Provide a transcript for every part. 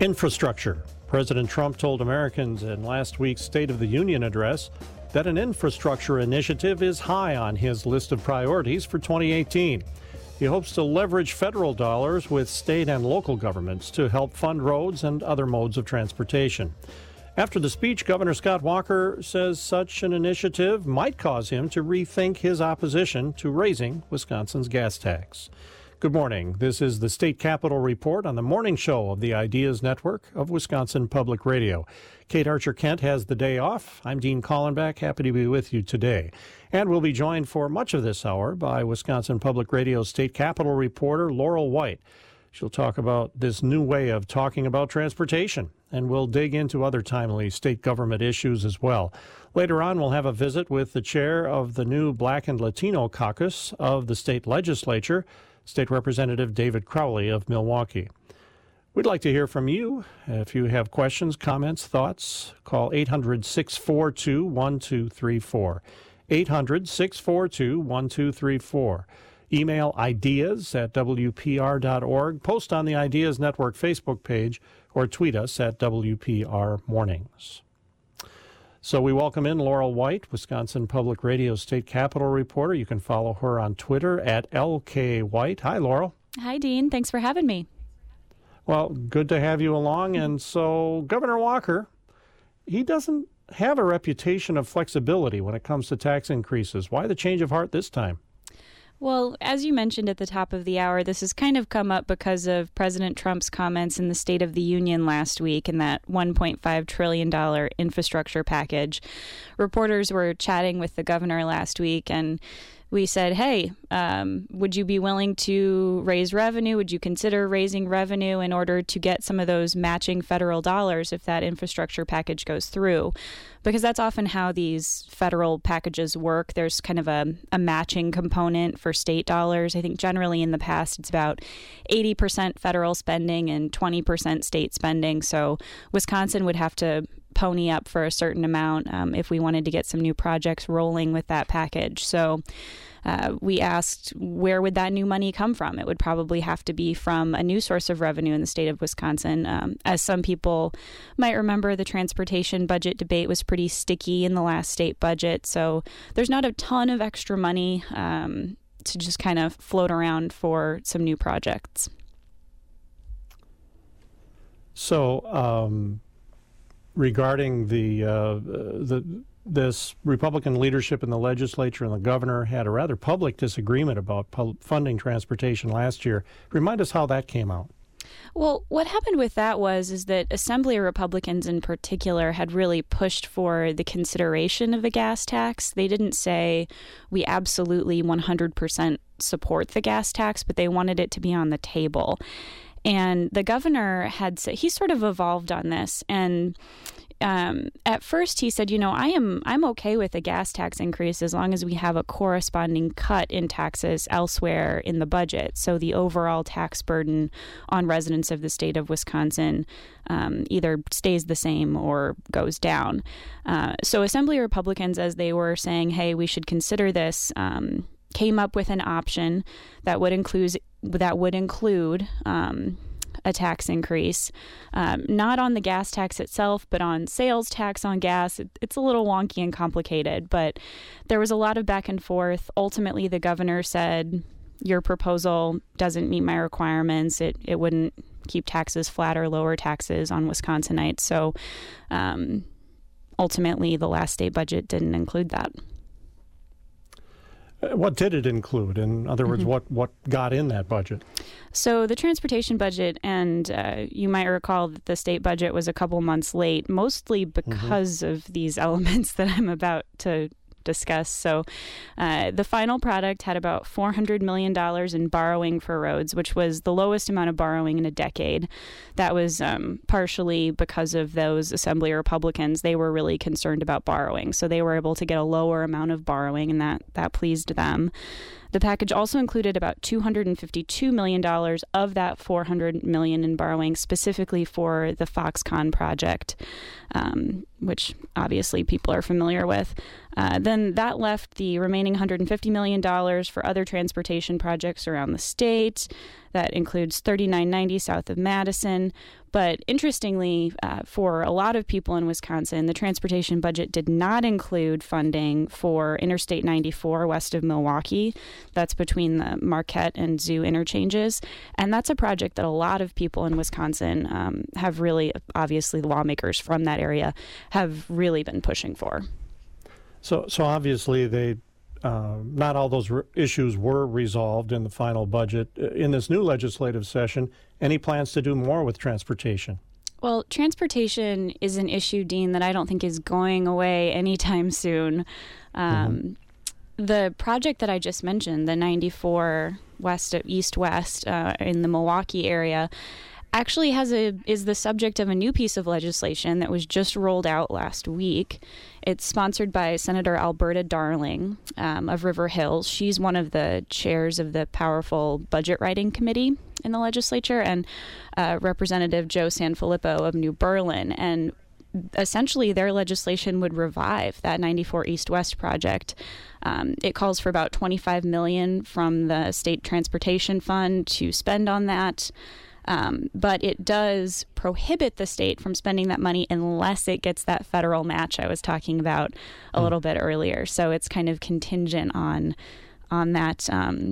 Infrastructure. President Trump told Americans in last week's State of the Union address that an infrastructure initiative is high on his list of priorities for 2018. He hopes to leverage federal dollars with state and local governments to help fund roads and other modes of transportation. After the speech, Governor Scott Walker says such an initiative might cause him to rethink his opposition to raising Wisconsin's gas tax. Good morning. This is the State Capitol Report on the morning show of the Ideas Network of Wisconsin Public Radio. Kate Archer-Kent has the day off. I'm Dean Collenbach, happy to be with you today. And we'll be joined for much of this hour by Wisconsin Public Radio State Capitol reporter Laurel White. She'll talk about this new way of talking about transportation, and we'll dig into other timely state government issues as well. Later on, we'll have a visit with the chair of the new Black and Latino caucus of the state legislature, State Representative David Crowley of Milwaukee. We'd like to hear from you. If you have questions, comments, thoughts, call 800-642-1234. 800-642-1234. Email ideas@wpr.org. Post on the Ideas Network Facebook page or tweet us at WPR Mornings. So we welcome in Laurel White, Wisconsin Public Radio State Capitol reporter. You can follow her on Twitter at LKWhite. Hi, Laurel. Hi, Dean. Thanks for having me. Well, good to have you along. And so Governor Walker, he doesn't have a reputation of flexibility when it comes to tax increases. Why the change of heart this time? Well, as you mentioned at the top of the hour, this has kind of come up because of President Trump's comments in the State of the Union last week in that $1.5 trillion infrastructure package. Reporters were chatting with the governor last week, and we said, hey, would you be willing to raise revenue? Would you consider raising revenue in order to get some of those matching federal dollars if that infrastructure package goes through? Because that's often how these federal packages work. There's kind of a matching component for state dollars. I think generally in the past it's about 80% federal spending and 20% state spending. So Wisconsin would have to pony up for a certain amount if we wanted to get some new projects rolling with that package. So we asked, where would that new money come from? It would probably have to be from a new source of revenue in the state of Wisconsin. As some people might remember, the transportation budget debate was pretty sticky in the last state budget. So there's not a ton of extra money to just kind of float around for some new projects. So, regarding this Republican leadership in the legislature and the governor had a rather public disagreement about funding transportation last year. Remind us how that came out. Well, what happened with that is that Assembly Republicans in particular had really pushed for the consideration of a gas tax. They didn't say we absolutely 100% support the gas tax, but they wanted it to be on the table. And the governor had said, he sort of evolved on this. And at first he said, I'm okay with a gas tax increase as long as we have a corresponding cut in taxes elsewhere in the budget. So the overall tax burden on residents of the state of Wisconsin either stays the same or goes down. So Assembly Republicans, as they were saying, hey, we should consider this, came up with an option that would include a tax increase, not on the gas tax itself, but on sales tax on gas. It's a little wonky and complicated, but there was a lot of back and forth. Ultimately, the governor said, your proposal doesn't meet my requirements. It wouldn't keep taxes flat or lower taxes on Wisconsinites. So ultimately, the last state budget didn't include that. What did it include? In other words, what got in that budget? So the transportation budget, and you might recall that the state budget was a couple months late, mostly because of these elements that I'm about to discuss. So the final product had about $400 million in borrowing for roads, which was the lowest amount of borrowing in a decade. That was partially because of those Assembly Republicans. They were really concerned about borrowing. So they were able to get a lower amount of borrowing, and that pleased them. The package also included about $252 million of that $400 million in borrowing specifically for the Foxconn project, which obviously people are familiar with. Then that left the remaining $150 million for other transportation projects around the state. that includes 3990 south of Madison. But interestingly, for a lot of people in Wisconsin, the transportation budget did not include funding for Interstate 94 west of Milwaukee. That's between the Marquette and Zoo interchanges. And that's a project that a lot of people in Wisconsin have really, obviously lawmakers from that area, have really been pushing for. So obviously they not all those issues were resolved in the final budget. In this new legislative session, any plans to do more with transportation? Well, transportation is an issue, Dean, that I don't think is going away anytime soon. The project that I just mentioned, the 94 east-west in the Milwaukee area, actually is the subject of a new piece of legislation that was just rolled out last week. It's sponsored by Senator Alberta Darling of River Hills. She's one of the chairs of the powerful budget writing committee in the legislature, and Representative Joe Sanfilippo of New Berlin. And essentially their legislation would revive that 94 East-West project. It calls for about $25 million from the state transportation fund to spend on that. But it does prohibit the state from spending that money unless it gets that federal match I was talking about a little bit earlier. So it's kind of contingent on that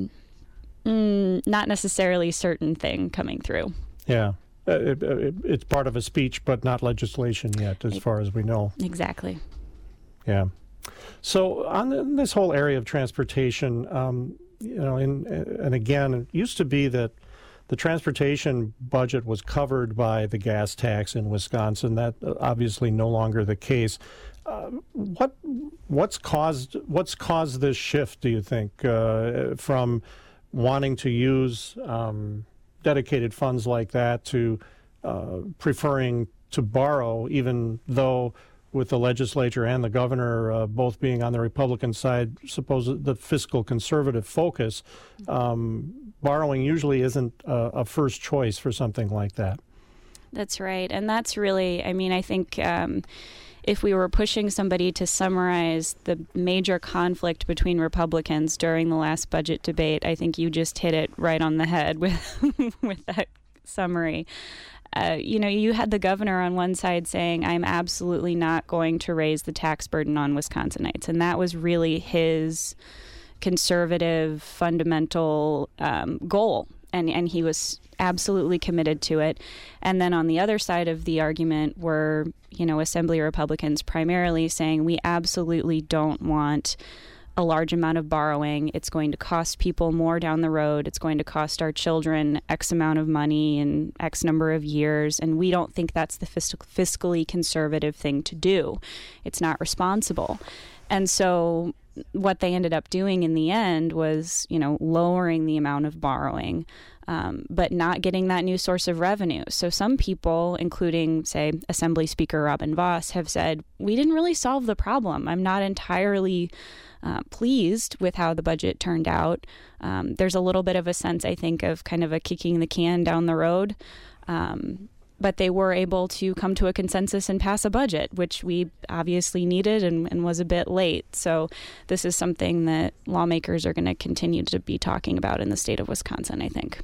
not necessarily certain thing coming through. Yeah. It's part of a speech, but not legislation yet, as far as we know. Exactly. Yeah. So on this whole area of transportation, and again, it used to be that the transportation budget was covered by the gas tax in Wisconsin. That obviously no longer the case. What's caused this shift, do you think, from wanting to use dedicated funds like that to preferring to borrow, even though with the legislature and the governor both being on the Republican side, suppose the fiscal conservative focus, borrowing usually isn't a first choice for something like that. That's right. And that's really, I think if we were pushing somebody to summarize the major conflict between Republicans during the last budget debate, I think you just hit it right on the head with with that summary. You had the governor on one side saying, I'm absolutely not going to raise the tax burden on Wisconsinites. And that was really his conservative, fundamental goal. And he was absolutely committed to it. And then on the other side of the argument were, Assembly Republicans primarily saying, we absolutely don't want a large amount of borrowing. It's going to cost people more down the road. It's going to cost our children X amount of money in X number of years. And we don't think that's the fiscally conservative thing to do. It's not responsible. And so what they ended up doing in the end was, lowering the amount of borrowing, but not getting that new source of revenue. So some people, including, say, Assembly Speaker Robin Vos, have said, we didn't really solve the problem. I'm not entirely pleased with how the budget turned out. There's a little bit of a sense, I think, of kind of a kicking the can down the road. But they were able to come to a consensus and pass a budget, which we obviously needed and was a bit late. So this is something that lawmakers are going to continue to be talking about in the state of Wisconsin, I think.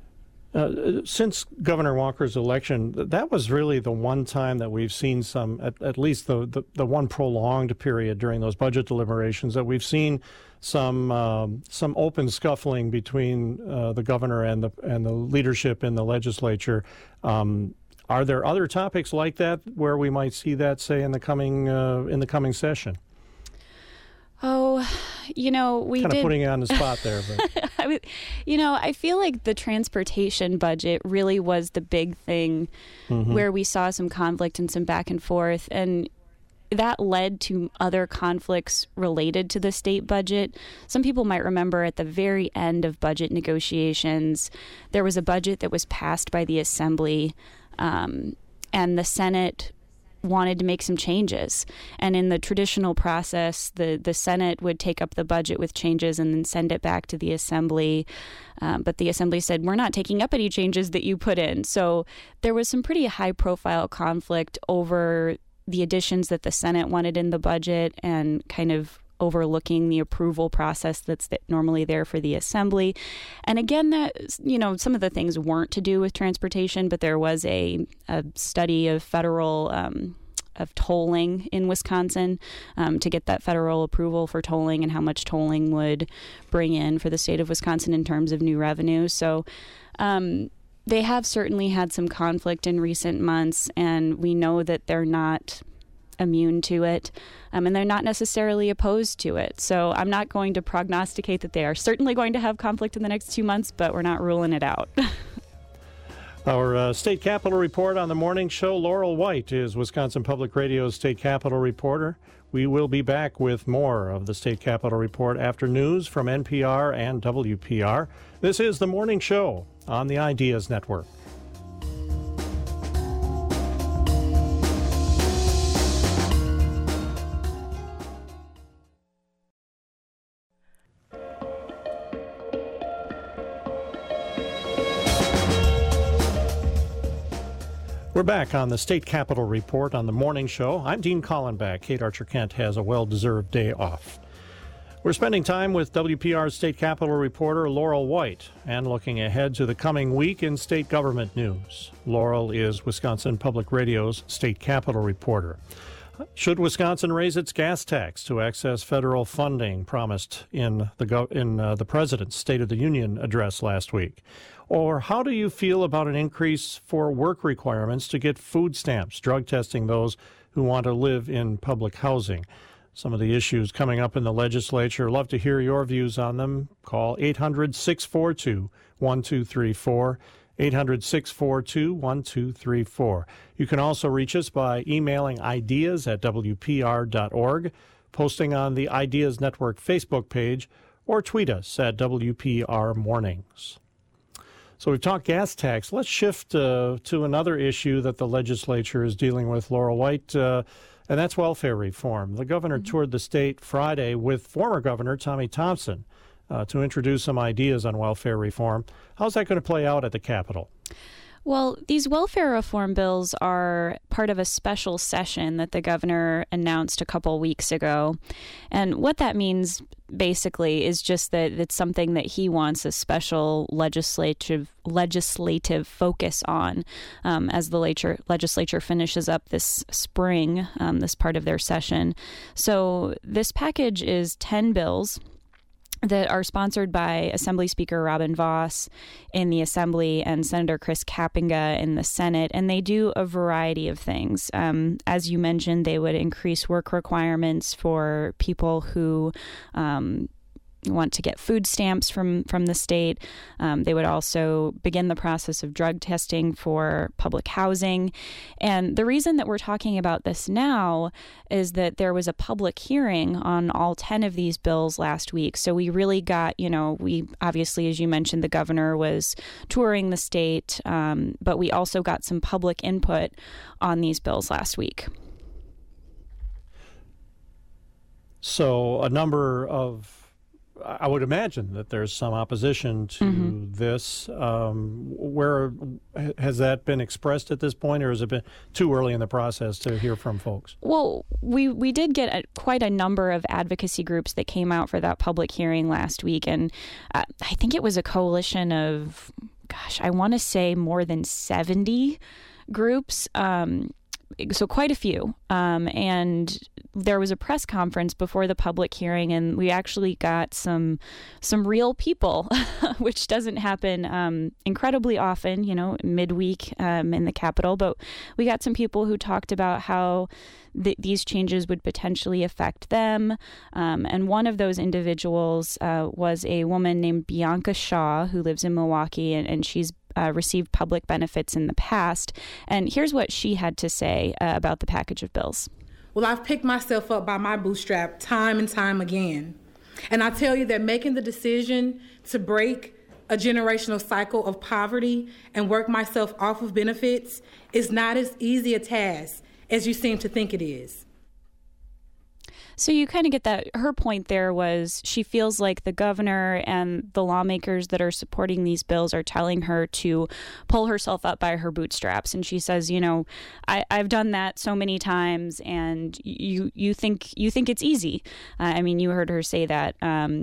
Since Governor Walker's election, that was really the one time that we've seen at least the one prolonged period during those budget deliberations, that we've seen some open scuffling between the governor and the leadership in the legislature. Are there other topics like that where we might see that, say, in the coming session? Oh, we kind did. Of putting you on the spot there, but I feel like the transportation budget really was the big thing where we saw some conflict and some back and forth, and that led to other conflicts related to the state budget. Some people might remember at the very end of budget negotiations, there was a budget that was passed by the Assembly, and the Senate wanted to make some changes. And in the traditional process, the Senate would take up the budget with changes and then send it back to the Assembly. But the Assembly said, we're not taking up any changes that you put in. So there was some pretty high-profile conflict over the additions that the Senate wanted in the budget and kind of overlooking the approval process that's normally there for the assembly. And again, that, some of the things weren't to do with transportation, but there was a study of federal of tolling in Wisconsin to get that federal approval for tolling and how much tolling would bring in for the state of Wisconsin in terms of new revenue. So they have certainly had some conflict in recent months, and we know that they're not immune to it, and they're not necessarily opposed to it. So I'm not going to prognosticate that they are certainly going to have conflict in the next 2 months, but we're not ruling it out. Our State Capitol report on the morning show. Laurel White is Wisconsin Public Radio's State Capitol reporter. We will be back with more of the State Capitol report after news from NPR and WPR. This is the morning show on the Ideas Network. We're back on the State Capitol Report on the morning show. I'm Dean Collenbach. Kate Archer-Kent has a well-deserved day off. We're spending time with WPR's State Capitol reporter Laurel White and looking ahead to the coming week in state government news. Laurel is Wisconsin Public Radio's State Capitol reporter. Should Wisconsin raise its gas tax to access federal funding promised in the President's State of the Union address last week? Or how do you feel about an increase for work requirements to get food stamps, drug testing those who want to live in public housing? Some of the issues coming up in the legislature. Love to hear your views on them. Call 800-642-1234, 800-642-1234. You can also reach us by emailing ideas@wpr.org, posting on the Ideas Network Facebook page, or tweet us at WPR Mornings. So we've talked gas tax. Let's shift to another issue that the legislature is dealing with, Laurel White, and that's welfare reform. The governor toured the state Friday with former Governor Tommy Thompson to introduce some ideas on welfare reform. How's that going to play out at the Capitol? Well, these welfare reform bills are part of a special session that the governor announced a couple weeks ago. And what that means basically is just that it's something that he wants a special legislative focus on as the legislature finishes up this spring, this part of their session. So this package is 10 bills that are sponsored by Assembly Speaker Robin Vos in the Assembly and Senator Chris Kapenga in the Senate, and they do a variety of things. As you mentioned, they would increase work requirements for people who want to get food stamps from the state. They would also begin the process of drug testing for public housing. And the reason that we're talking about this now is that there was a public hearing on all 10 of these bills last week. So we really got, we obviously, as you mentioned, the governor was touring the state, but we also got some public input on these bills last week. So I would imagine that there's some opposition to this. Where has that been expressed at this point, or has it been too early in the process to hear from folks? Well, we did get quite a number of advocacy groups that came out for that public hearing last week, and I think it was a coalition of, I want to say more than 70 groups. So quite a few. And there was a press conference before the public hearing, and we actually got some real people, which doesn't happen incredibly often, midweek in the Capitol. But we got some people who talked about how these changes would potentially affect them. And one of those individuals was a woman named Bianca Shaw, who lives in Milwaukee, and she's received public benefits in the past. And here's what she had to say about the package of bills. Well, I've picked myself up by my bootstrap time and time again. And I tell you that making the decision to break a generational cycle of poverty and work myself off of benefits is not as easy a task as you seem to think it is. So you kind of get that. Her point there was she feels like the governor and the lawmakers that are supporting these bills are telling her to pull herself up by her bootstraps. And she says, I've done that so many times, and you think it's easy. I mean, you heard her say that.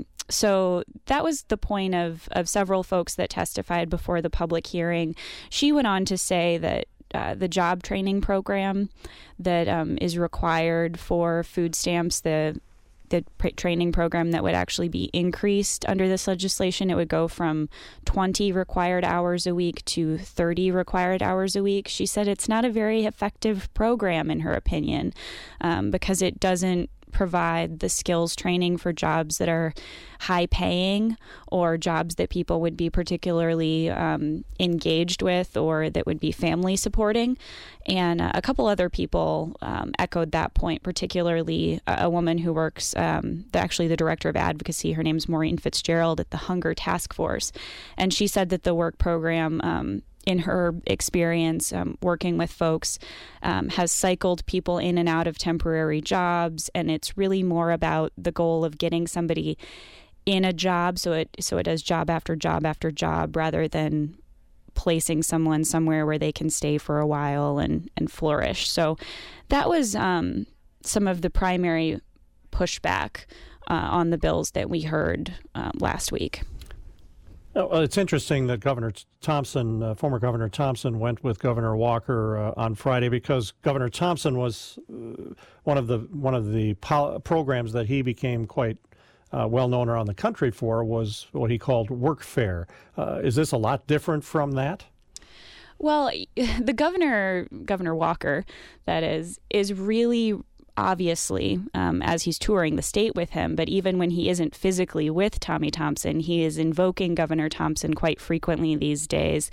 So that was the point of several folks that testified before the public hearing. She went on to say that the job training program that is required for food stamps, the training program that would actually be increased under this legislation, it would go from 20 required hours a week to 30 required hours a week. She said it's not a very effective program, in her opinion, because it doesn't provide the skills training for jobs that are high paying or jobs that people would be particularly engaged with or that would be family supporting. And a couple other people echoed that point, particularly a woman who works, actually the director of advocacy, her name's Maureen Fitzgerald at the Hunger Task Force. And she said that the work program, in her experience working with folks, has cycled people in and out of temporary jobs, and it's really more about the goal of getting somebody in a job, so it does job after job after job, rather than placing someone somewhere where they can stay for a while and flourish. So that was some of the primary pushback on the bills that we heard last week. Well, it's interesting that Governor Thompson, former Governor Thompson, went with Governor Walker on Friday because Governor Thompson was one of the programs that he became quite well known around the country for was what he called workfare. Is this a lot different from that? Well, the Governor Walker, that is really obviously, as he's touring the state with him, but even when he isn't physically with Tommy Thompson, he is invoking Governor Thompson quite frequently these days.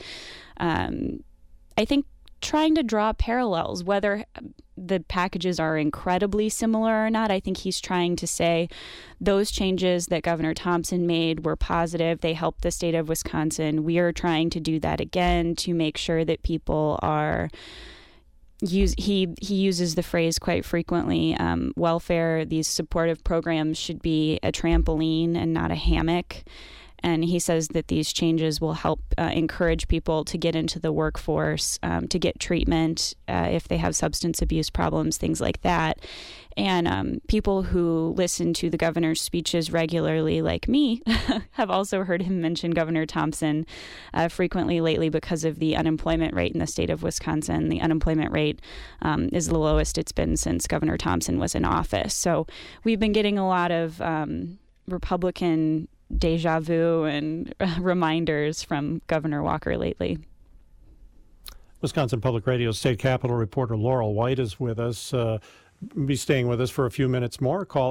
I think trying to draw parallels, whether the packages are incredibly similar or not, I think he's trying to say those changes that Governor Thompson made were positive. They helped the state of Wisconsin. We are trying to do that again to make sure that people are he uses the phrase quite frequently, welfare, these supportive programs should be a trampoline and not a hammock. And he says that these changes will help encourage people to get into the workforce, to get treatment if they have substance abuse problems, things like that. And people who listen to the governor's speeches regularly, like me, have also heard him mention Governor Thompson frequently lately because of the unemployment rate in the state of Wisconsin. The unemployment rate is the lowest it's been since Governor Thompson was in office. So we've been getting a lot of Republican deja vu and reminders from Governor Walker lately. Wisconsin Public Radio State Capitol reporter Laurel White is with us. Be staying with us for a few minutes more. Call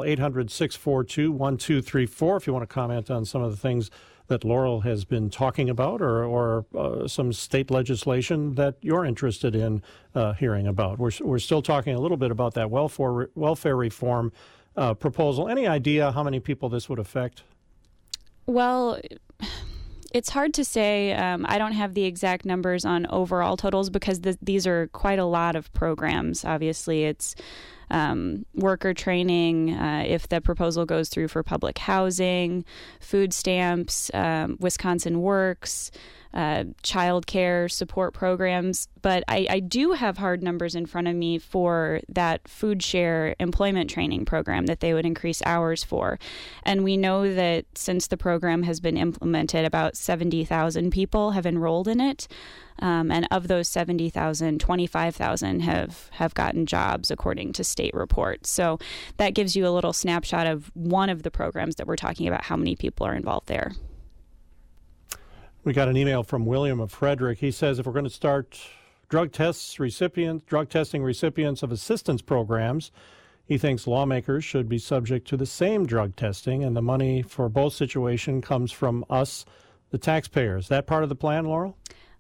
800-642-1234 if you want to comment on some of the things that Laurel has been talking about or some state legislation that you're interested in hearing about. We're still talking a little bit about that welfare reform proposal. Any idea how many people this would affect? Well, it's hard to say. I don't have the exact numbers on overall totals because these are quite a lot of programs. Obviously, it's worker training, if the proposal goes through for public housing, food stamps, Wisconsin Works, child care support programs. But I do have hard numbers in front of me for that food share employment training program that they would increase hours for. And we know that since the program has been implemented, about 70,000 people have enrolled in it. And of those 70,000, 25,000 have gotten jobs, according to state reports. So that gives you a little snapshot of one of the programs that we're talking about, how many people are involved there. We got an email from William of Frederick. He says if we're going to start drug testing recipients of assistance programs, he thinks lawmakers should be subject to the same drug testing, and the money for both situations comes from us, the taxpayers. That part of the plan, Laurel?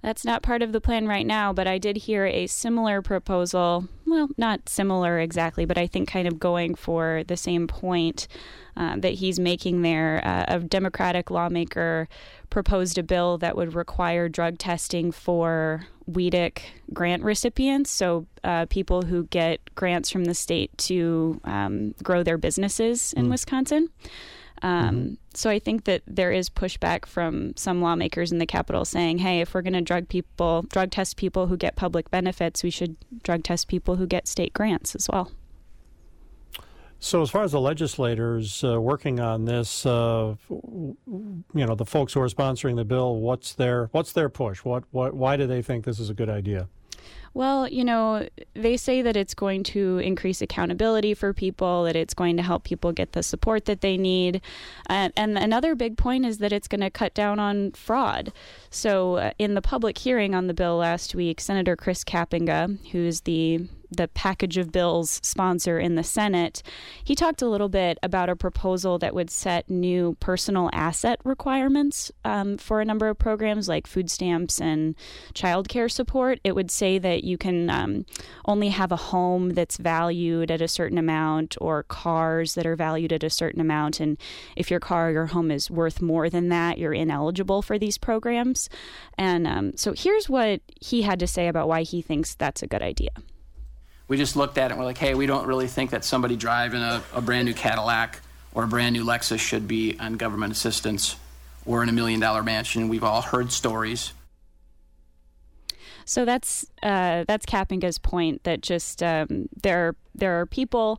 That's not part of the plan right now, but I did hear a similar proposal. Well, not similar exactly, but I think kind of going for the same point that he's making there. A Democratic lawmaker proposed a bill that would require drug testing for WEDC grant recipients, so people who get grants from the state to grow their businesses in Wisconsin. So I think that there is pushback from some lawmakers in the Capitol saying, hey, if we're going to drug test people who get public benefits, we should drug test people who get state grants as well. So as far as the legislators working on this, the folks who are sponsoring the bill, what's their push? Why do they think this is a good idea? Well, they say that it's going to increase accountability for people, that it's going to help people get the support that they need. And another big point is that it's going to cut down on fraud. So in the public hearing on the bill last week, Senator Chris Kapenga, who's the package of bills sponsor in the Senate, he talked a little bit about a proposal that would set new personal asset requirements for a number of programs like food stamps and child care support. It would say that you can only have a home that's valued at a certain amount or cars that are valued at a certain amount. And if your car or your home is worth more than that, you're ineligible for these programs. And so here's what he had to say about why he thinks that's a good idea. We just looked at it and we're like, hey, we don't really think that somebody driving a brand new Cadillac or a brand new Lexus should be on government assistance or in $1 million mansion. We've all heard stories. So that's Kapenga's point, that just there are people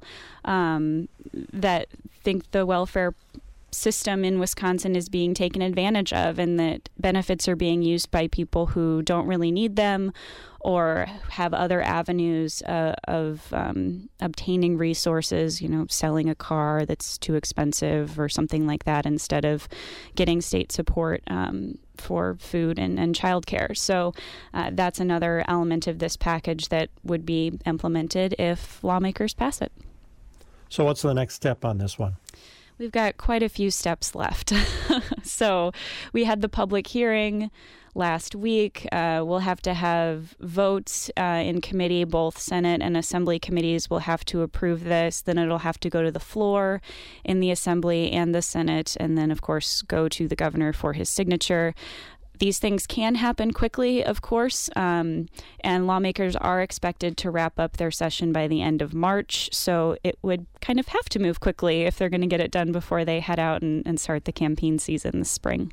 that think the welfare system in Wisconsin is being taken advantage of, and that benefits are being used by people who don't really need them or have other avenues of obtaining resources, selling a car that's too expensive or something like that, instead of getting state support for food and childcare. So that's another element of this package that would be implemented if lawmakers pass it. So what's the next step on this one? We've got quite a few steps left. So we had the public hearing last week. We'll have to have votes in committee. Both Senate and Assembly committees will have to approve this. Then it'll have to go to the floor in the Assembly and the Senate, and then, of course, go to the governor for his signature. These things can happen quickly, of course, and lawmakers are expected to wrap up their session by the end of March, so it would kind of have to move quickly if they're going to get it done before they head out and start the campaign season this spring.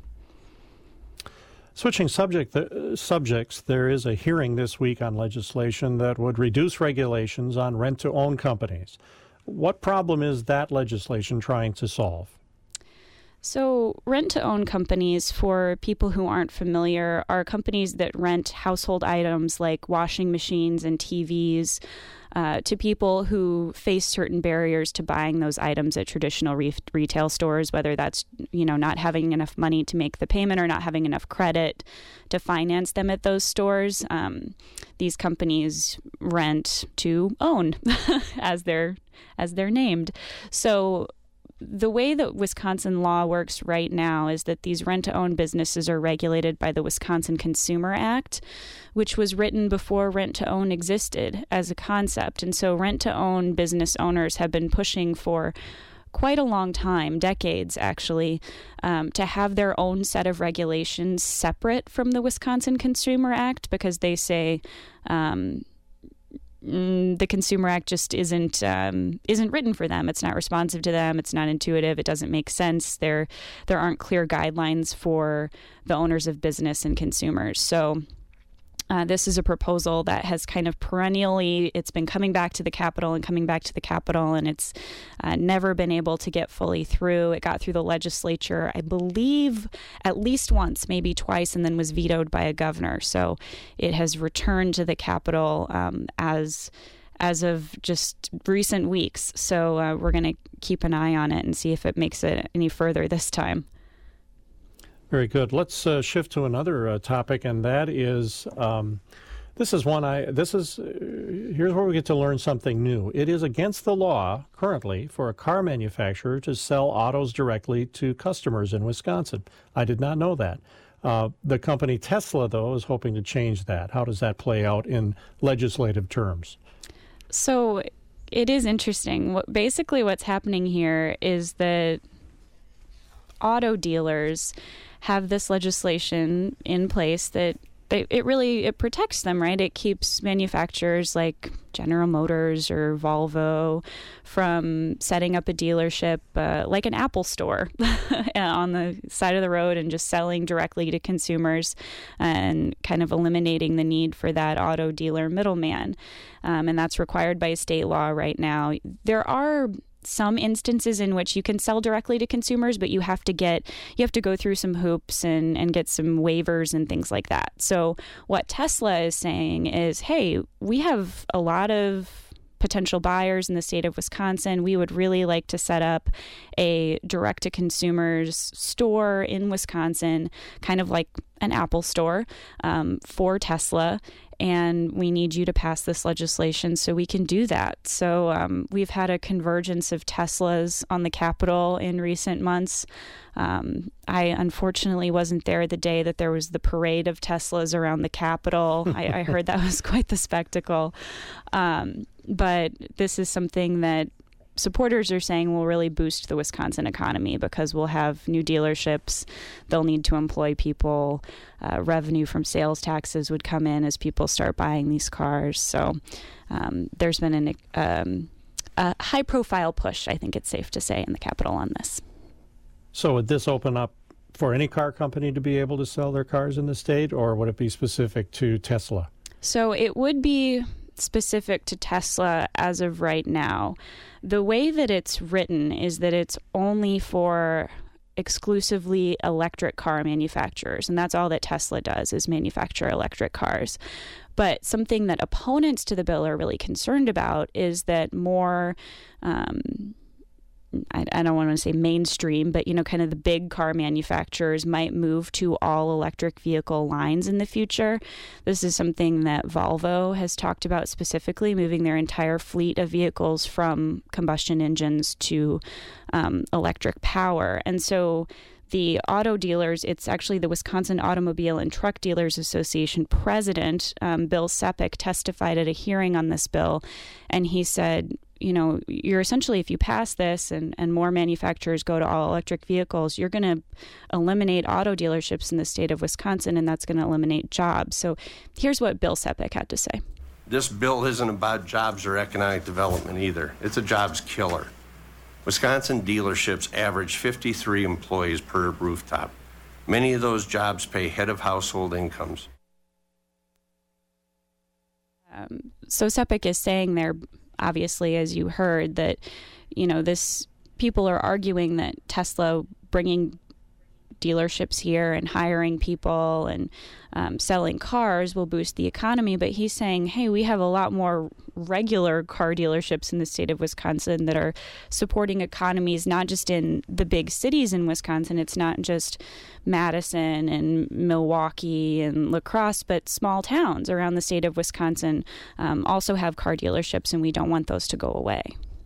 Switching subjects, there is a hearing this week on legislation that would reduce regulations on rent-to-own companies. What problem is that legislation trying to solve? So rent-to-own companies, for people who aren't familiar, are companies that rent household items like washing machines and TVs to people who face certain barriers to buying those items at traditional retail stores, whether that's, not having enough money to make the payment or not having enough credit to finance them at those stores. These companies rent to own, as they're named. So the way that Wisconsin law works right now is that these rent-to-own businesses are regulated by the Wisconsin Consumer Act, which was written before rent-to-own existed as a concept. And so rent-to-own business owners have been pushing for quite a long time, decades actually, to have their own set of regulations separate from the Wisconsin Consumer Act, because they say the Consumer Act just isn't written for them. It's not responsive to them. It's not intuitive. It doesn't make sense. There aren't clear guidelines for the owners of business and consumers. So this is a proposal that has kind of perennially, it's been coming back to the Capitol, and it's never been able to get fully through. It got through the legislature, I believe, at least once, maybe twice, and then was vetoed by a governor. So it has returned to the Capitol as of just recent weeks. So we're going to keep an eye on it and see if it makes it any further this time. Very good. Let's shift to another topic, and that is here's where we get to learn something new. It is against the law currently for a car manufacturer to sell autos directly to customers in Wisconsin. I did not know that. The company Tesla, though, is hoping to change that. How does that play out in legislative terms? So it is interesting. Basically, what's happening here is that auto dealers have this legislation in place that it protects them, right? It keeps manufacturers like General Motors or Volvo from setting up a dealership like an Apple store on the side of the road and just selling directly to consumers and kind of eliminating the need for that auto dealer middleman. And that's required by state law right now. There are some instances in which you can sell directly to consumers, but you have to go through some hoops and get some waivers and things like that. So what Tesla is saying is, hey, we have a lot of potential buyers in the state of Wisconsin. We would really like to set up a direct-to-consumers store in Wisconsin, kind of like an Apple store for Tesla. And we need you to pass this legislation so we can do that. So we've had a convergence of Teslas on the Capitol in recent months. I unfortunately wasn't there the day that there was the parade of Teslas around the Capitol. I heard that was quite the spectacle. But this is something that supporters are saying will really boost the Wisconsin economy because we'll have new dealerships. They'll need to employ people. Revenue from sales taxes would come in as people start buying these cars. So there's been a high-profile push, I think it's safe to say, in the Capitol on this. So would this open up for any car company to be able to sell their cars in the state, or would it be specific to Tesla? So it would be specific to Tesla as of right now. The way that it's written is that it's only for exclusively electric car manufacturers, and that's all that Tesla does is manufacture electric cars. But something that opponents to the bill are really concerned about is that more I don't want to say mainstream, but, kind of the big car manufacturers might move to all electric vehicle lines in the future. This is something that Volvo has talked about specifically, moving their entire fleet of vehicles from combustion engines to electric power. And so the auto dealers, it's actually the Wisconsin Automobile and Truck Dealers Association president, Bill Sepik, testified at a hearing on this bill, and he said, you're essentially, if you pass this and more manufacturers go to all electric vehicles, you're going to eliminate auto dealerships in the state of Wisconsin, and that's going to eliminate jobs. So here's what Bill Sepik had to say. This bill isn't about jobs or economic development either. It's a jobs killer. Wisconsin dealerships average 53 employees per rooftop. Many of those jobs pay head of household incomes. So Sepik is saying there, obviously, as you heard, that, people are arguing that Tesla bringing dealerships here and hiring people and selling cars will boost the economy. But he's saying, hey, we have a lot more regular car dealerships in the state of Wisconsin that are supporting economies, not just in the big cities in Wisconsin. It's not just Madison and Milwaukee and La Crosse, but small towns around the state of Wisconsin also have car dealerships, and we don't want those to go away.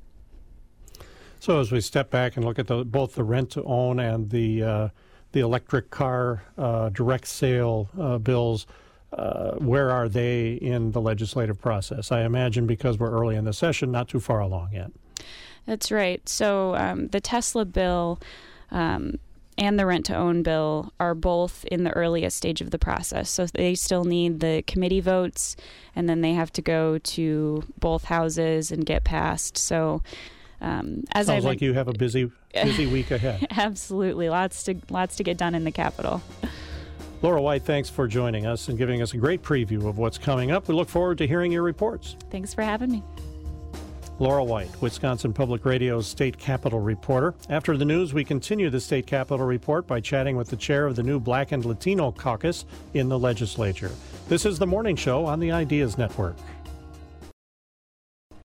So as we step back and look at both the rent-to-own and the electric car direct sale bills, where are they in the legislative process? I imagine because we're early in the session, not too far along yet. That's right. So the Tesla bill and the rent-to-own bill are both in the earliest stage of the process. So they still need the committee votes, and then they have to go to both houses and get passed. So sounds like you have a busy week ahead. Absolutely. Lots to get done in the Capitol. Laura White, thanks for joining us and giving us a great preview of what's coming up. We look forward to hearing your reports. Thanks for having me. Laura White, Wisconsin Public Radio's State Capitol reporter. After the news, we continue the State Capitol report by chatting with the chair of the new Black and Latino caucus in the legislature. This is The Morning Show on the Ideas Network.